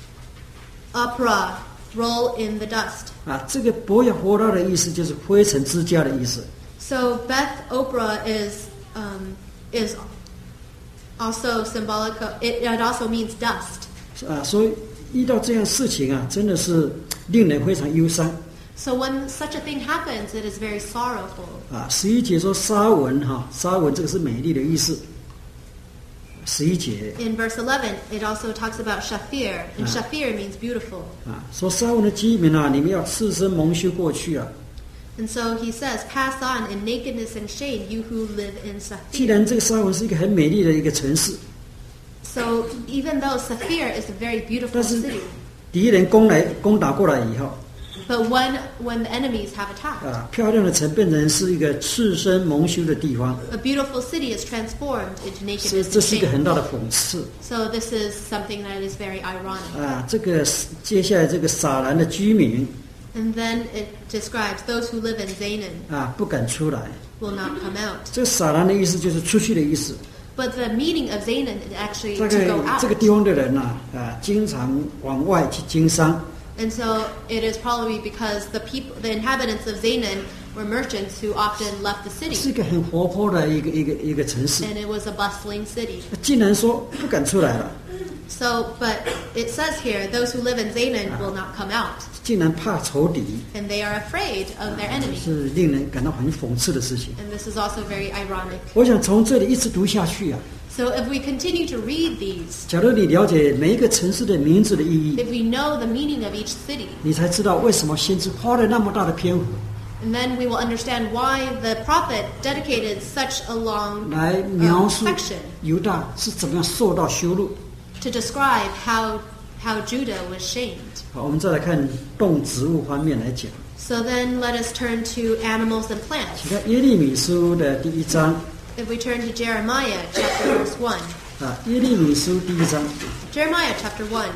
Opera, roll in the dust." 啊，这个伯亚伯拉的意思就是灰尘之家的意思 So Beth Oprah is um, is also symbolic. Of, it, it also means dust. 啊，所以遇到这样事情啊，真的是令人非常忧伤 So when such a thing happens, it is very sorrowful. 啊。十一节说沙文哈、沙文这个是美丽的意思， 十一节 In verse eleven, it also talks about Shafir, and Ah. Shafir means beautiful. 啊，说沙文的居民啊，你们要赤身蒙羞过去啊。 And so he says, pass on in nakedness and shame, you who live in 既 Saphir. 然这个沙文是一个很美丽的一个城市， So even though Saphir is a very beautiful 但是 city, 敌人攻来攻打过来以后， but when when the enemies have attacked, 啊，漂亮的城变成是一个赤身蒙羞的地方， a beautiful city is transformed into 这 nakedness 这 and 是一个 shame. 很大的讽刺 So this is something that is very ironic. 啊。这个接下来这个撒兰的居民 And then it describes those who live in Zaanan 啊，不敢出来。 will not come out. 这个撒兰的意思就是出去的意思。 But the meaning of Zaanan is actually 大 to 概 go 这个 out. 地方的人呐、啊，啊，经常往外去经商， And so it is probably because the people, the inhabitants of Zaanan were merchants who often left the 是 city. 一个很活泼的一个一个一个城市。 And it was a bustling city. 竟然说不敢出来了， So, but it says here, those who live in Zaanan will not come out. 竟然怕仇敌， And they are afraid of their enemy. 是令人感到很讽刺的事情。 And this is also very ironic. 我想从这里一直读下去啊， So if we continue to read these, 假如你了解每一个城市的名字的意义， if we know the meaning of each city, 你才知道为什么先知花了那么大的篇幅 and then we will understand why the prophet dedicated such a long 来 uh, 描述 section 犹大是怎么样受到羞辱。 to describe how how Judah was shamed. 好，我们再来看动植物方面来讲， So then let us turn to animals and plants. 请看耶利米书的第一章 If we turn to Jeremiah chapter verse one. 啊，耶利米书第一章， Jeremiah chapter one.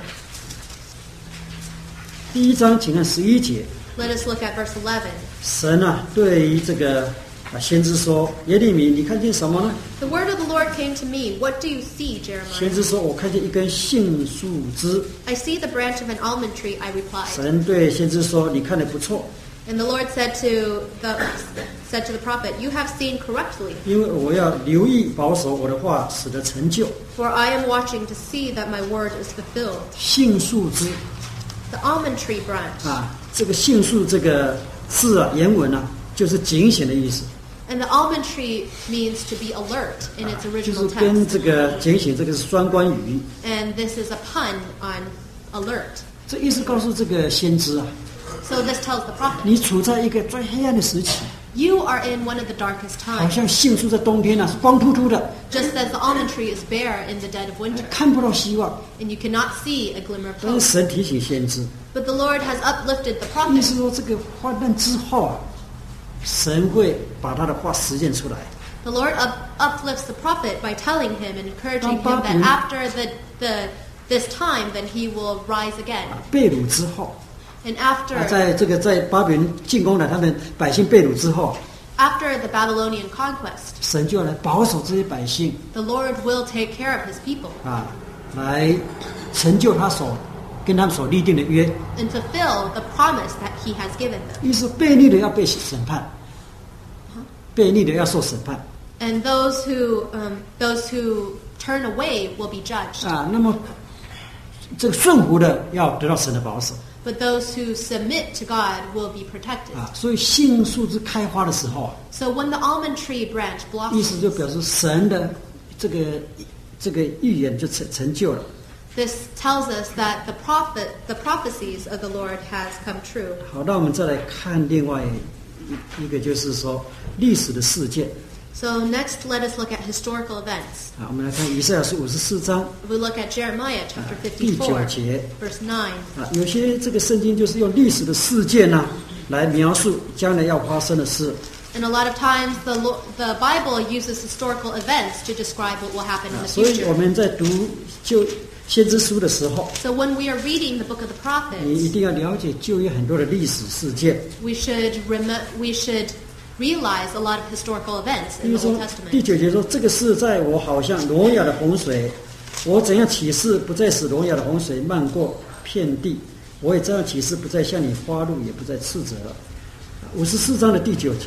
第一章请看十一节， Let us look at verse eleven. 神啊对于这个啊先知说，耶利米你看见什么呢？ The word of the Lord came to me. What do you see, 先 Jeremiah? 知说，我看见一根杏树枝。 I see the branch of an almond tree, I replied. 神对先知说，你看得不错， And the Lord said to the said to the prophet, You have seen correctly, 因为我要留意保守我的话，使得成就。 for I am watching to see that my word is fulfilled. 杏树枝 The almond tree branch. 啊，这个杏树这个字啊，原文啊，就是警醒的意思， And the almond tree means to be alert in its 就 original 是跟 text. 这个警醒这个是双关语。 And this is a pun on alert. 这意思告诉这个先知啊， So this tells the prophet, 你处在一个最黑暗的时期， you are in one of the darkest 好 times, 像杏树在冬天啊是光秃秃的， just as the almond tree is bare in the dead of winter, 看不到希望。 and you cannot see a glimmer of 但是 hope. 神提醒先知， But the Lord has uplifted the 意 prophet. 思说这个患难之后啊，神会把他的话实践出来。 The Lord up, uplifts the prophet by telling him and encouraging him that Babylon. after the, the this time, then he will rise again. 被掳之后， And 啊， after 在这个在巴比伦进攻了他们百姓被掳之后， after the Babylonian conquest, 神就要来保守这些百姓 the Lord will take care of his people 啊，来成就他所跟他们所立定的约。 and fulfill the promise that he has given them. 意思悖逆的要被审判，悖逆的要受审判 And those who um, those who turn away will be judged. 啊。那么这个顺服的要得到神的保守 But those who submit to God will be protected. 啊。所以杏树枝开花的时候啊， So when the almond tree branch 意思就 blossoms, 表示神的这个这个预言就成成就了。 this tells us that the prophet, the prophecies of the Lord has come true. 好，那我们再来看另外一一个，就是说历史的事件 So next, let us look at historical events. 啊。我们来看以赛亚书五十四章 We look at Jeremiah chapter 第九 fifty-four, 节 verse nine. 啊。有些这个圣经就是用历史的事件呢、来描述将来要发生的事 And a lot of times, the Lo- the Bible uses historical events to describe what will happen in 啊。 the 所以我 future. 们在读旧先知书的时候， So when we are reading the book of the 你一 prophets, 定要了解旧约很多的历史事件。 we should rem- we should realize a lot of historical events 比 in 如 the 说 Old 第 Testament. 九节说，这个事在我好像挪亚的洪水，我怎样起誓，不再使挪亚的洪水漫过遍地，我也这样起誓，不再向你发怒，也不再斥责了。五十四章的第九节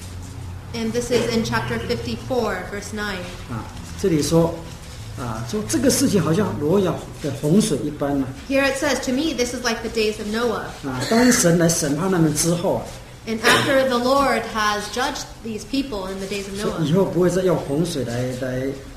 And this is in chapter fifty-four, verse nine. 啊，这里说啊，说这个事情好像挪亚的洪水一般呢 Here it says, To me, this is like the days of Noah. 啊。当神来审判他们之后啊， And after the Lord has judged these people in the days of 说以 Noah, 后不会再用洪水来来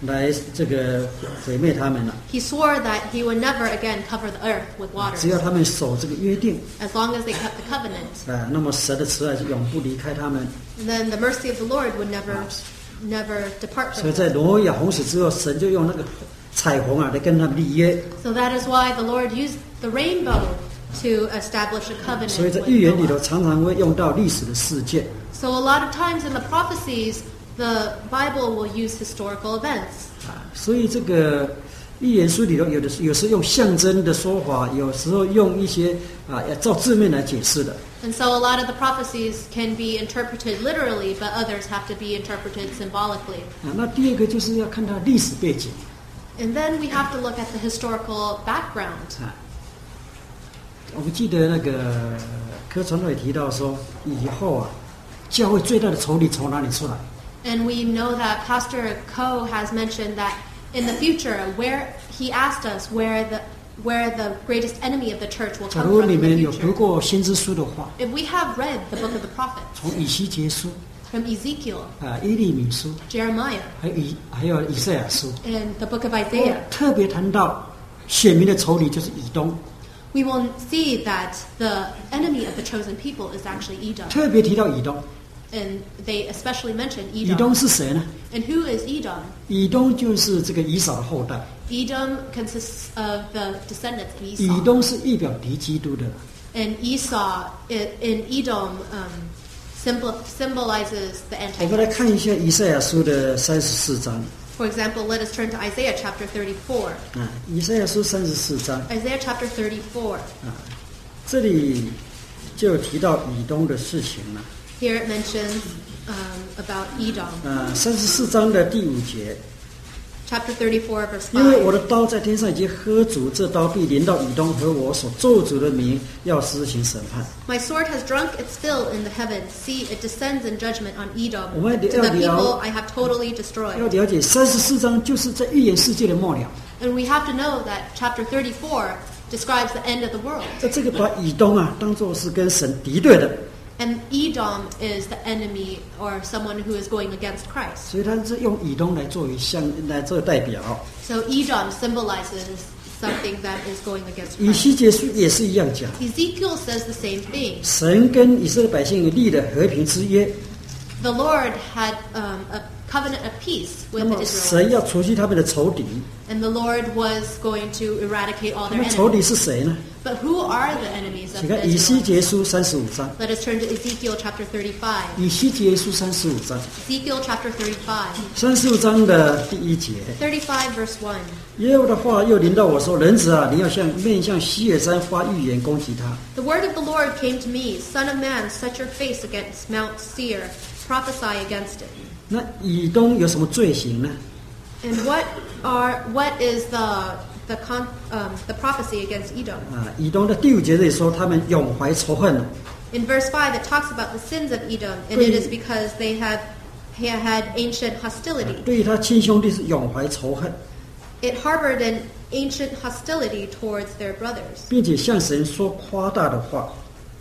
来这个毁灭他们了。 He swore that he would never again cover the earth with 只要 waters 他们守这个约定， as long as they kept the covenant. 啊，那么神的慈爱是永不离开他们。 And then the mercy of the Lord would never, never depart 所 from 以在 them. 挪亚洪水之后，神就用那个彩虹啊来跟他们立约。 So that is why the Lord used the rainbow to establish a 所以 covenant 在 with 预言里头 Noah. 常常会用到历史的事件。 So a lot of times in the prophecies, the Bible will use historical events. 啊，所以这个预言书里头有的有时候用象征的说法，有时候用一些啊要照字面来解释的。 And so a lot of the prophecies can be interpreted literally, but others have to be interpreted symbolically. 啊，那第二个就是要看它历史背景。 And then we have to look at the historical background. 啊，我们记得那个柯传道也提到说，以后啊，教会最大的仇敌从哪里出来？ And we know that Pastor Ko has mentioned that in the future, where he asked us where the where the greatest enemy of the church will 假 come 如 from 你 in the 们有读 future. 过先知书的话， If we have read the book of the prophets, 从以西结书 from Ezekiel, 啊、耶利米书， Jeremiah, 还有以还有以赛亚书， and the book of 都 Isaiah, 特别谈到选民的仇敌就是以东， we will see that the enemy of the chosen people is actually Edom. 特别提到以东。 And they especially mention 以东 Edom. 是谁呢？ And who is Edom? 以东就是这个以扫的后代。 Edom consists of the descendants of 以 Esau. 东是预表敌基督的。 And Esau, i- in Edom, um, symbol, symbolizes the 我们来 Antichrist. 看一下以赛亚书的三十四章 For example, let us turn to Isaiah chapter thirty-four. 啊，以赛亚书三十四章 Isaiah chapter thirty-four. 啊，这里就提到以东的事情了。 Here it mentions um, about Edom. 啊，三十四章的第五节， Chapter thirty-four, verse 因为我 five. 的刀在天上已经喝足，这刀必临到以东和我所咒诅的民，要施行审判。 My sword has drunk its fill in the heavens. See, it descends in judgment on Edom. 我们 To 要 the 了 people I have totally 要 destroyed. 了解三十四章就是在预言世界的末了。 And we have to know that chapter thirty-four describes the end of the world. 那这个把以东啊当作是跟神敌对的， And Edom is the enemy or someone who is going against Christ. 所以他是用以东来作为像来做代表。 So Edom symbolizes something that is going against 以 Christ. 西结书也是一样讲， Ezekiel says the same thing. 神跟以色列百姓立了和平之约， The Lord had um, a covenant of peace 那 with 么 the 神 Israelites. 要除去他们的仇敌。 And the Lord was going to eradicate all 那 their 么仇敌 enemies. 是谁呢？ But who are the enemies of 请 the 看以西 Israelites? 结书三十五章， Let us turn to Ezekiel chapter thirty-five. 以西结书三十五章， Ezekiel chapter thirty-five. 三十五章的第一节， thirty-five verse one. 耶和华的话又临到我说：“人子啊，你要向面向西尔山发预言攻击他。 The word of the Lord came to me, Son of man, set your face against Mount Seir, prophesy against it. ” 那以东有什么罪行呢？ And what are what is the the con, um, the prophecy against Edom? 啊，以东的第五节这里说，他们永怀仇恨了。 In verse five, it talks about the sins of Edom, and it is because they had had ancient hostility. 对于他亲兄弟是永怀仇恨， It harbored an ancient hostility towards their brothers, 并且向神说夸大的话。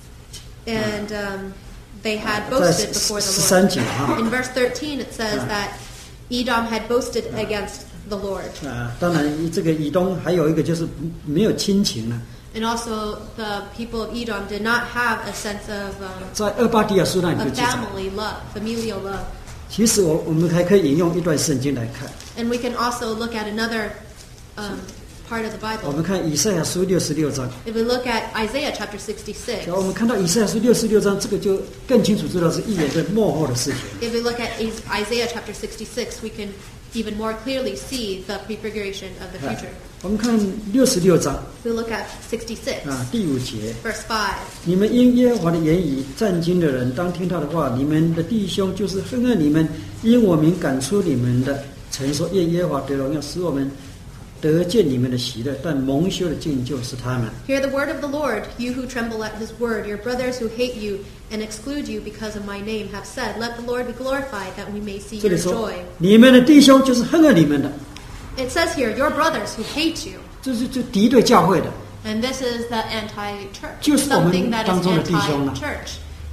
and um, they had 在 boasted 十 before 十 the 三 Lord. 节哈 In verse thirteen, it says that Edom had boasted against the Lord. 啊，当然这个以东还有一个就是没有亲情了。 And also, the people of Edom did not have a sense of, um, 在厄巴底亚书那里就 of 记载。 family love, familial love. 其实我我们还可以引用一段圣经来看， And we can also look at another um, part of the 我 Bible. 们看以赛亚书六十六章。 If we look at Isaiah chapter sixty-six, 然后我们看到以赛亚书六十六章，这个就更清楚知道是预言的末后的事情。 if we look at Is- Isaiah chapter sixty-six, we can even more clearly see the prefiguration of the 啊 future. 我们看六十六章 If we look at sixty-six, 啊第五节， verse five. 你们因耶和华的言语战惊的人，当听他的话。你们的弟兄就是恨恶你们，因我名赶出你们的，曾说愿耶和华得荣耀，使我们得见你们的喜乐。但蒙羞的尽就是他们。 Hear the word of the Lord, you who tremble at his word. Your brothers who hate you and exclude you because of my name have said, Let the Lord be glorified, that we may see 这 your 里说 joy. 你们的弟兄就是恨恶你们的， It says here, your brothers who hate you. 这是就敌对教会的。 And this is the anti-church, 就是我们 something that 当 is 中的弟兄了。 anti-church.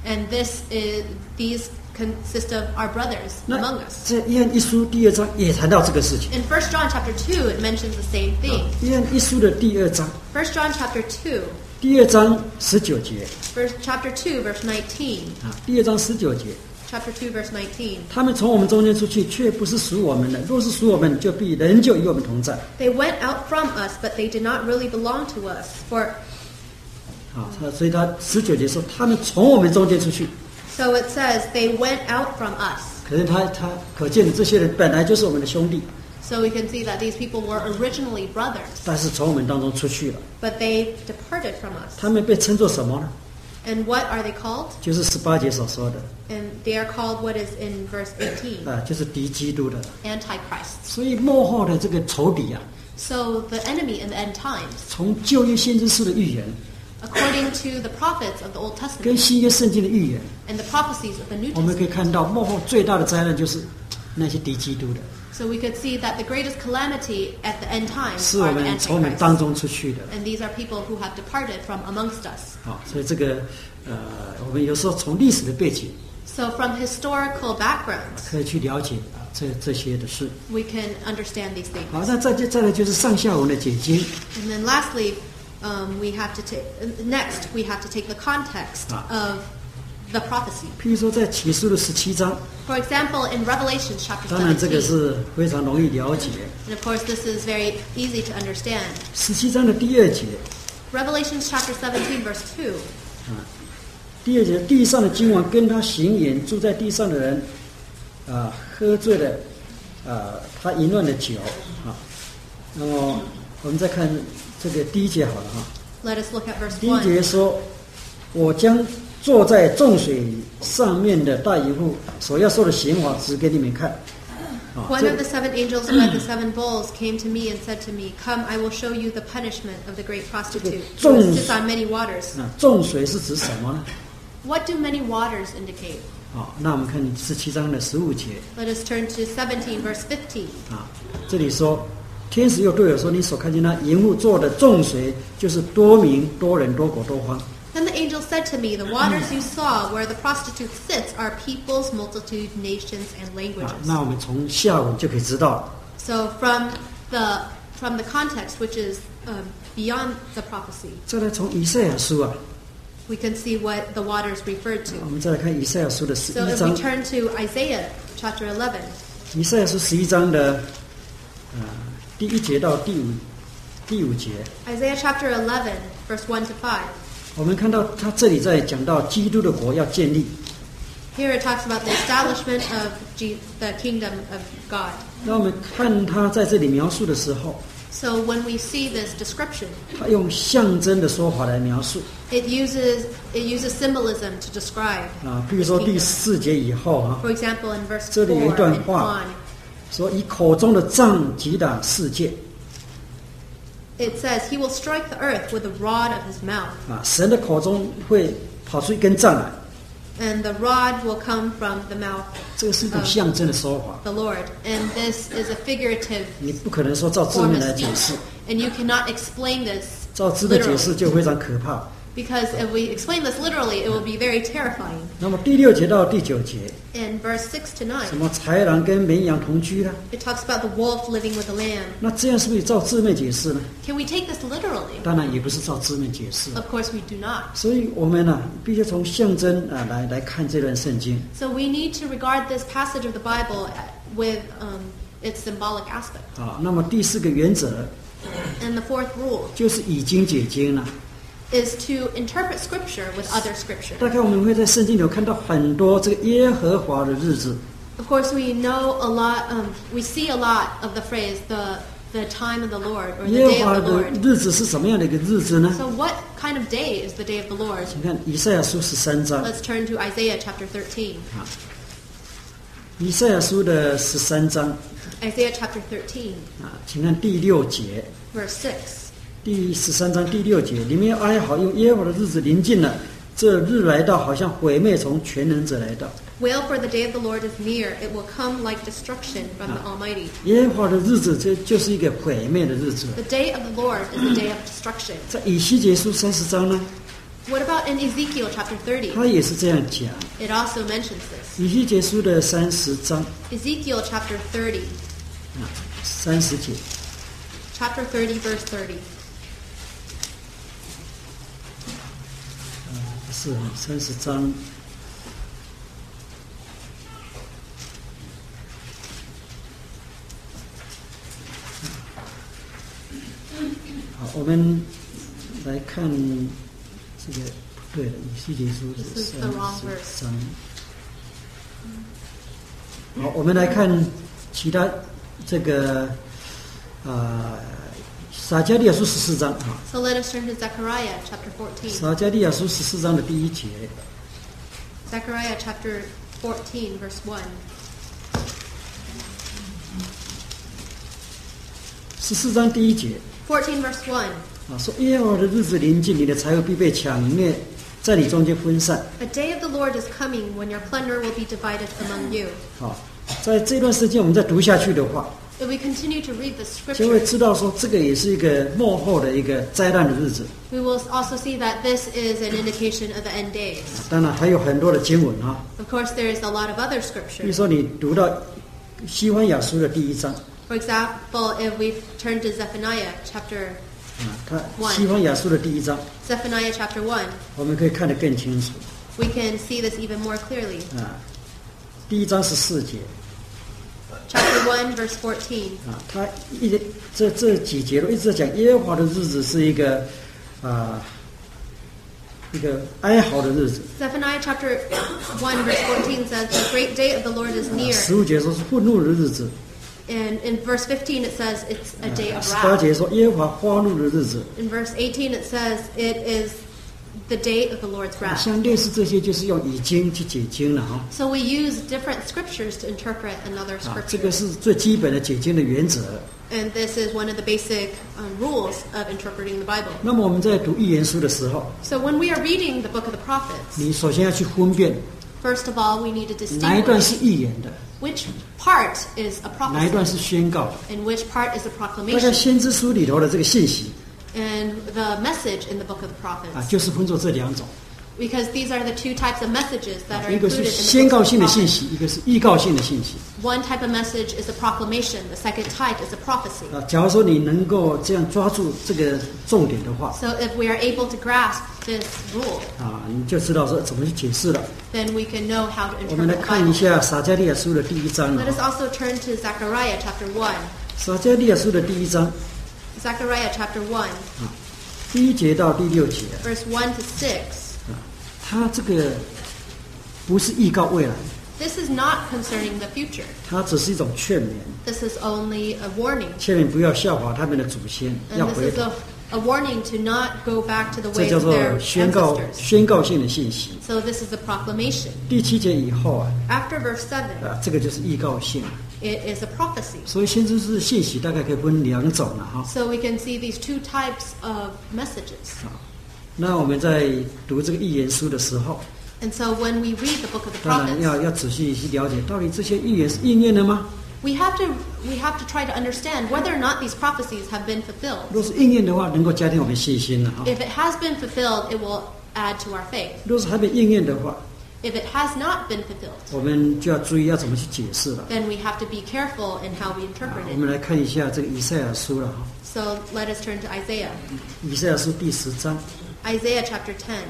And this is these consist of our brothers 那 among us. 在约翰一书第二章也谈到这个事情。 In First John chapter two, it mentions the same thing. 约翰一书的第二章， First John chapter two, 第二章十九节 verse chapter two, verse nineteen. 啊，第二章十九节， Chapter two, verse nineteen. 他们从我们中间出去，却不是属我们的；若是属我们，就必仍旧与我们同在。 They went out from us, but they did not really belong to us. For 啊，他所以他十九节说，他们从我们中间出去， so it says they went out from us. 可是他他可见这些人本来就是我们的兄弟， So we can see that these people were originally brothers, 但是从我们当中出去了。 but they departed from us. 他们被称作什么呢？ And what are they called? 就是十八节所说的 And they are called what is in verse eighteen, 啊，就是敌基督的。 Antichrists. 所以幕后的这个仇敌啊， So the enemy in the end times, 从旧约先知书的预言 according to the prophets of the Old 跟 Testament 新约圣经的预言， and the prophecies of the New 我们可以 Testament, 看到幕后最大的灾难就是那些敌基督的， so we could see that the greatest calamity at the end times 是我 are the 们从我们当 Antichrists. 中出去的。 And these are people who have departed from amongst us. 啊，所以这个呃，我们有时候从历史的背景 So from historical backgrounds, 可以去了解啊这这些的事。 we can understand these things. 好，那再接再来就是上下文的解经 And then lastly, um, we have to take, next we have to take the context Ah. of the prophecy. 譬如说在启示录十七章， For example, in Revelation chapter 当然这个 seventeen, 是非常容易了解。 and of course this is very easy to understand. 十七章的第二节 Revelation chapter seventeen, verse two. 啊，第二节地上的君王跟他行淫，住在地上的人啊，喝醉了啊，他淫乱的酒啊。那么我们再看这个第一节好了哈。 Let us look at verse 第一 one. 节说：“我将坐在众水上面的大淫妇所要受的刑罚指给你们看。”啊， One 这 of the seven angels who had the seven bowls came to me and said to me, Come, I will show you the punishment of the great prostitute who sits on many waters. 啊，众水是指什么呢？ What do many waters indicate? 啊，那我们看十七章的十五节 Let us turn to seventeen, verse fifteen. 啊，这里说，天使又对我说：“你所看见那淫妇做的众水，就是多民、多人、多国、多方。” Then the angel said to me, The waters you saw where the prostitute sits are peoples, multitude, nations, and 啊 languages. 那我们从下文就可以知道了。 So from the from the context, which is um, beyond the prophecy, 再来从以赛亚书啊， we can see what the waters referred 我 to. 们再来看以赛亚书的十 So 一 if 章 we，turn to Isaiah chapter eleven, 以赛亚书十一章的呃第一节到第五第五节， Isaiah chapter eleven, verse one to five. 我们看到他这里在讲到基督的国要建立。 Here it talks about the establishment of G- the kingdom of God. 那我们看他在这里描述的时候， So when we see this description, 他用象征的说法来描述 it uses it uses symbolism to describe. 啊，比如说第四节以后啊， For example, in verse 这里有一 four 段 and 话 on, 说以口中的杖击打世界 it says, He will strike the earth with the rod of His mouth, 啊，神的口中会跑出一根杖来， and the rod will come from the mouth 这个是一种象征的说法， of the Lord. And this is a figurative 你不可能说照字 form 面 of 来解释， speech, and you cannot explain this 照字面解 literally. 释就非常可怕。 Because if we explain this literally, it will be very terrifying. 那么第六节到第九节， In verse six to 什 nine, 么豺狼跟绵羊同居呢？ it talks about the wolf living with the lamb. 那这样是不是照字面解释呢？ Can we take this literally? 当然也不是照字面解释。 Of course, we do not. 所以我们呢、必须从象征啊来来看这段圣经。 So we need to regard this passage of the Bible with um, its symbolic aspect. 啊，那么第四个原则 And the fourth rule 就是以经解经了。 is to interpret Scripture with other Scripture. 大概我们会在圣经里有看到很多这个耶和华的日子 Of course, we know a lot. Um, we see a lot of the phrase "the the time of the Lord" or the 耶 day 和华 of the 的 Lord. 日子是什么样的一个日子呢？ So, what kind of day is the day of the Lord? 请看以赛亚书十三章 Let's turn to Isaiah chapter thirteen. 啊，以赛亚书的十三章 Isaiah chapter thirteen, 啊，请看第六节， verse six. 第十三章第六节，里面哀嚎，用耶和华的日子临近了，这日来到，好像毁灭从全能者来到。 Wail, for the day of the Lord is near; it will come like destruction from the Almighty. 耶和华的日子，这就是一个毁灭的日子。 The day of the Lord is a day of destruction. 在以西结书三十章呢， What about in Ezekiel chapter thirty? 他也是这样讲。 It also mentions this. 以西结书的三十章 Ezekiel chapter thirty. 啊，三十节。 Chapter thirty, verse thirty. 是三十章。好，我们来看这个不对的，以西结书是 This is 三 the wrong 十 verse. 章。好，我们来看其他这个啊，撒迦利亚书十四章啊， So let us turn to Zechariah chapter fourteen. 撒迦利亚书十四章的第一节。 Zechariah chapter fourteen, verse one. 十四章第一节 fourteen, verse one. 啊，说耶和华的日子临近，你的财物必被抢灭，在你中间分散。 A day of the Lord is coming when your plunder will be divided among you. 好，在这段时间我们再读下去的话， If we continue to read the 就会 scripture, 知道说这个也是一个末后的一个灾难的日子。 we will also see that this is an indication of the end days. 当然还有很多的经文啊， Of course, there is a lot of other 比如 scripture. 说你读到西番雅书的第一章 For example, if we turn to Zephaniah chapter 啊，它西番雅书的第一章， Zephaniah chapter one, 我们可以看得更清楚 we can see this even more clearly. 啊。第一章十四节 Chapter one, verse fourteen. 啊，他一直这这几节都一直在讲耶和华的日子是一个啊一个哀嚎的日子。 Zephaniah chapter one, verse fourteen says, The great day of the Lord is near. 十五节说是愤怒的日子， And in verse fifteen, it says it's a day of 十八 wrath. 节说耶和华发怒的日子。 In verse eighteen, it says it is the day of the Lord's wrath. 像类似这些就是用以经去解经了哈。 So we use different scriptures to interpret another 啊，这个 scripture. 是最基本的解经的原则。 And this is one of the basic um, rules of interpreting the Bible. 那么我们在读预言书的时候， So when we are reading the book of the prophets, 你首先要去分辨 first of all, we need to 哪一段 distinguish 是预言的， which part is a 哪一段 prophecy 是宣告的。 and which part is a 大概 proclamation. 先知书里头的这个信息 And the message in the book of the 啊， prophets. 就是分作这两种， Because these are the two types of messages that are 一个是 included in 宣 the 告 book of 性 the 的信 prophets. 息，一个是预告性的信息。 One type of message is a proclamation. The second type is a prophecy. 啊，假如说你能够这样抓住这个重点的话， So if we are able to grasp this rule, 啊，你就知道说怎么去解释了。 then we can know how to 我们来 interpret the 看一 Bible. 下撒迦利亚书的第一章 Let us 啊， also turn to Zechariah chapter one. 撒迦利亚书的第一章 Zechariah chapter one, 第一节到第六节 verse one to six. 啊，它这个不是预告未来， This is not concerning the future. 它只是一种劝勉， This is only a warning. 劝勉不要效法他们的祖先，要 And 回 this is 头。 a, a warning to not go back to the 这 ways 叫 of 做 their 宣告 ancestors. 宣告性的信息。 So this is a proclamation. 第七节以后啊， After verse seven, 啊，这个就是预告性。 it is a prophecy. 所以先知是信息大概可以分两种了哈。 So we can see these two types of messages. 那我们在读这个预言书的时候， And so when we read the book of the 当然 prophets, 要要仔细去了解，到底这些预言是应验了吗？ we have to we have to try to understand whether or not these prophecies have been fulfilled. 若是应验的话，能够加添我们信心了哈。 If it has been fulfilled, it will add to our faith. 若是还没应验的话， If it has not been fulfilled, 我们就要注意要怎么去解释了。 then we have to be careful in how we 啊 interpret 我们 it. 来看一下这个以赛亚书了哈， So let us turn to Isaiah. 以赛亚书第十章。 Isaiah chapter ten.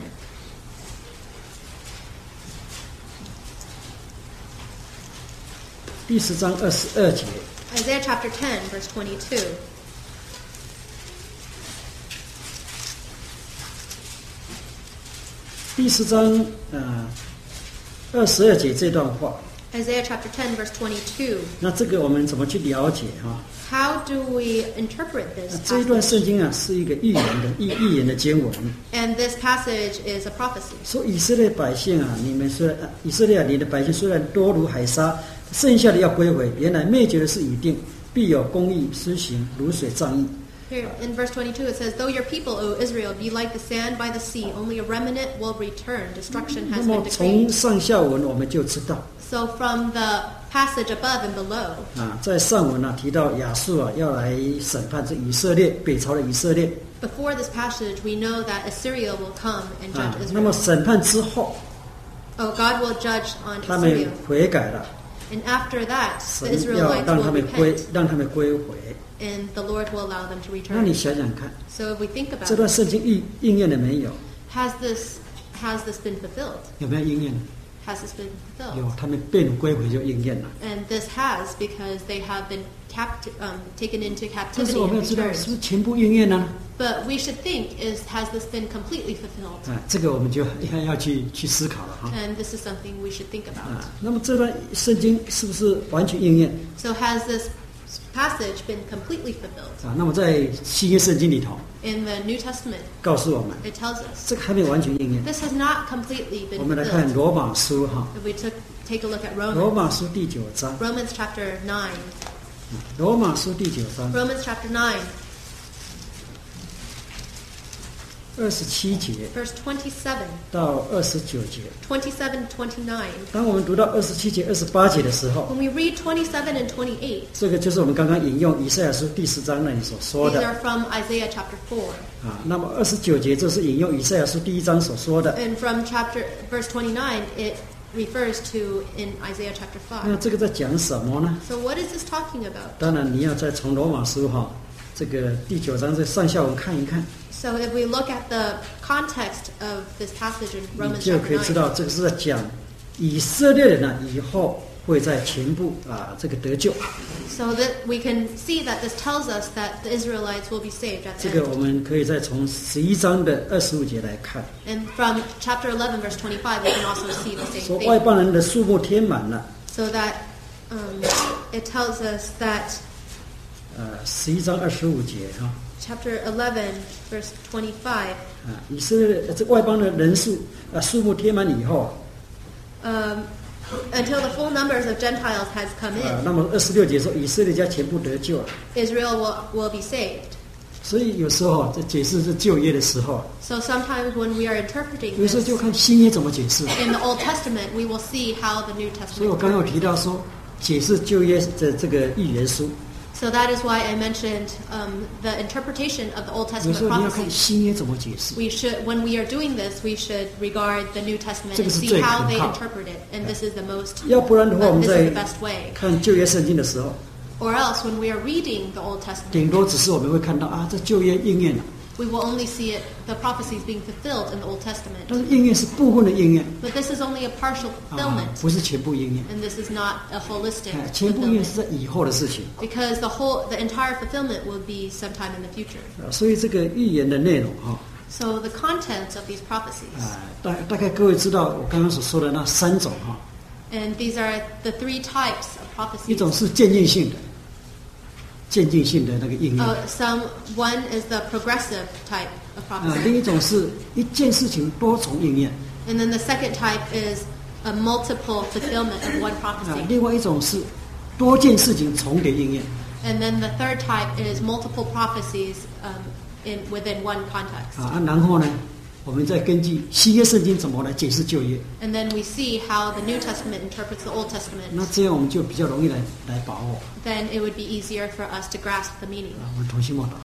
第十章二十二节， Isaiah chapter ten, verse twenty-two. 第十章呃二十二节这段话， Isaiah chapter ten, verse twenty-two. 那这个我们怎么去了解哈？ How do we interpret 那 this 这一段 passage? 圣经啊是一个预言的预预言的经文， And this passage is a prophecy. 说以色列百姓啊，你们虽然呃以色列啊，你的百姓虽然多如海沙，剩下的要归回，原来灭绝的是已定，必有公义施行，如水仗义。 Here in verse twenty-two it says, Though your people, O Israel, be like the sand by the sea, only a remnant will return. Destruction 那 has 么 been 从 decreed. 上下文我们就知道 So from the passage above and below, 啊，在上文啊提到亚述啊要来审判这以色列北朝的以色列， before this passage, we know that Assyria will come and 啊 judge， 那么 Israel. 审判之后， Oh, God will judge on 他们 Assyria. 悔改了， And after that, the 神要 Israelites 让他 will 们归 repent, 让他们归回。 and the Lord will allow them to 那你 return. 想想看， So if we think 这 about 段 it, 圣经应应验了没有？ has this has this been fulfilled? 有没有应验？ Has this been 有 fulfilled?， 他们变归回就应验了。 And this has, because they have been capt- um, taken into 但是 captivity 我们 and 要知道， returned. 是不是全部应验呢？ But we should think: is has this been completely fulfilled? 啊，这个我们就要要去去思考了哈。 And this is something we should think about. 啊，那么这段圣经是不是完全应验？ So has this passage been completely fulfilled? 啊，那么在新约圣经里头 In the New Testament, 告诉我们， it tells us 这个还没有完全应验。 this has not completely 我 been 们来看 fulfilled. 罗马书哈， If we took take a look at 罗 Romans, 马书第九章， Romans chapter nine, 罗马书第九章 Romans chapter nine, 二十七节 verse twenty-seven, 到二十九节。 twenty-seven, twenty-nine. 当我们读到二十七节、二十八节的时候， When we read twenty-seven and twenty-eight, 这个就是我们刚刚引用以赛亚书第十章那里所说 these 的 are from Isaiah chapter four. 啊。那么二十九节这是引用以赛亚书第一章所说的。 And from chapter verse twenty-nine, it refers to in Isaiah chapter 那 five. 这个在讲什么呢？ So what is this talking about? 当然你要再从罗马书哈这个第九章这上下文看一看， So if we look at the context of this passage in 你 Romans 就可以 chapter 知 nine, 道这个是在讲以色列人呢以后会在全部啊这个得救。 so that we can see that this tells us that the Israelites will be saved at 这 the 个 end. 我们可以再从十一章的二十五节来看， And from chapter eleven, verse twenty-five, we can also see the 说 same 外 thing. 邦人的数目填满了。 So that um, it tells us that 呃，十一章二十五节哈 chapter eleven, verse twenty-five, 啊，以色列这外邦的人数啊数目填满以后 um, until the full numbers of Gentiles has come 啊， in, 那么二十六节说以色列家全部得救了。 Israel will, will be saved. 所以有时候在解释这旧约的时候， So sometimes when we are interpreting 有时候 this 就看新约怎么解释。 in the Old Testament, we will see how the New 所以我 Testament 刚刚有 interprets 提到 it. 说，解释旧约的这个预言书， So that is why I mentioned um, the interpretation of the Old 有 Testament 时候你要看 prophecies. 新约怎么解释。 We should, when we are doing this, we should regard the New Testament 这个 and 是 see 最 how 可 they 靠。 interpret it. And this is the most, 要不然的话，我 uh, 们 this 在 is the best way. 看旧约圣经的时候， Or else, when we are reading the Old Testament, 顶多只是我们会看到啊，这旧约应验了， we will only see it, the prophecies being fulfilled in the Old 但 Testament. 是应验是部分的应验 But this is only a partial 啊 fulfillment, 不是全部应验。 and this is not a holistic 哎，全部应验 fulfillment. 是在以后的事情 Because the whole, the entire fulfillment will be sometime in the future. 啊，所以这个预言的内容哈 So the contents of these prophecies, 啊，大大概各位知道我刚刚所说的那三种哈， and these are the three types of 一 prophecies. 种是渐进性的，渐进性的那个应验 Uh, some one is the progressive type of 啊， prophecy, 另一种是一件事情多重应验 and then the second type is a multiple fulfillment of one 啊， prophecy, 另外一种是多件事情重叠应验 and then the third type is multiple prophecies um, in within one context. 啊，然后呢，我们再根据新约圣经怎么来解释旧约， And then we see how the New Testament interprets the Old 那 Testament. 这样我们就比较容易来来把握 Then it would be easier for us to grasp the meaning. 啊。我们同心默祷。